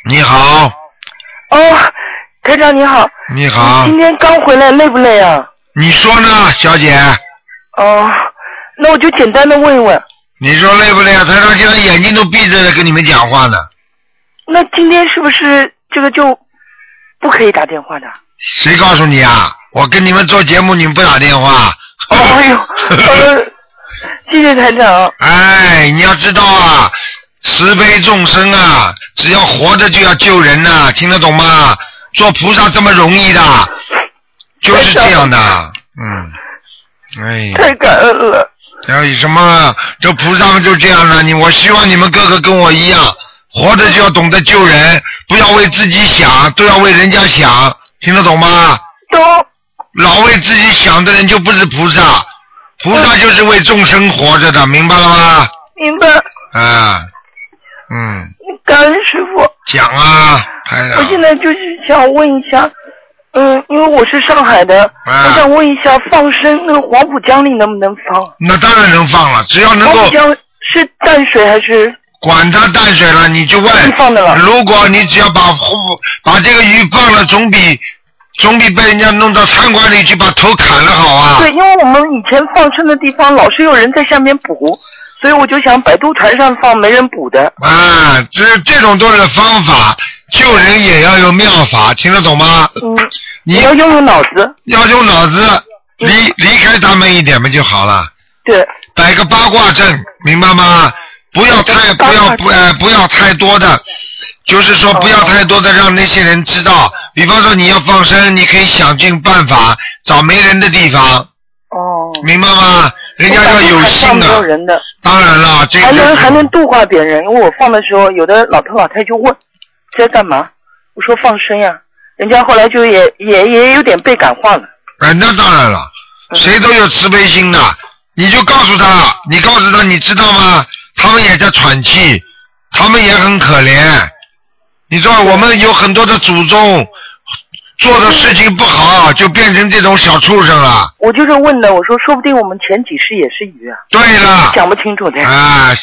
你好。 哦，台长你好。 你好。 今天刚回来，累不累啊？ 你说呢，小姐？ 哦，那我就简单的问一问。 你说累不累啊？台长现在眼睛都闭着的跟你们讲话呢。 那今天是不是这个就不可以打电话的？ 谁告诉你啊？我跟你们做节目，你们不打电话。 哎呦，谢谢台长。 哎，你要知道啊，慈悲众生啊，只要活着就要救人呐、听得懂吗？做菩萨这么容易的，就是这样的。哎。 太感恩了。 还有什么？这菩萨们就这样的。我希望你们个个跟我一样，活着就要懂得救人，不要为自己想，都要为人家想，听得懂吗？ 懂。 老为自己想的人就不是菩萨，菩萨就是为众生活着的，明白了吗？ 明白。 啊， 感恩师傅。 讲啊，台长。 我现在就是想问一下，因为我是上海的，我想问一下，放生那个黄浦江里能不能放？ 那当然能放了，只要能够。 黄浦江是淡水还是？ 管它淡水了，你就问。 放的了。 如果你只要把这个鱼放了，总比被人家弄到餐馆里去把头砍了好啊。 对，因为我们以前放生的地方老是有人在下面捕，所以我就想摆渡船上放，没人捕的。 啊，这种都是方法，救人也要有妙法，听得懂吗？你要用脑子。 要用脑子，离开他们一点嘛就好了。 对。 摆个八卦阵，明白吗？不要太多的，就是说不要太多的让那些人知道。比方说你要放生，你可以想尽办法找没人的地方。明白吗？人家要有心的。当然了，这个还能度化别人。因为我放的时候，有的老头老太就问在干嘛，我说放生呀，人家后来就也有点被感化了。 那当然了，谁都有慈悲心的。你就告诉他，你知道吗？他们也在喘气，他们也很可怜。你知道我们有很多的祖宗做的事情不好，就变成这种小畜生了。 我就是问的，我说说不定我们前几世也是鱼啊。 对了。 讲不清楚的。 啊。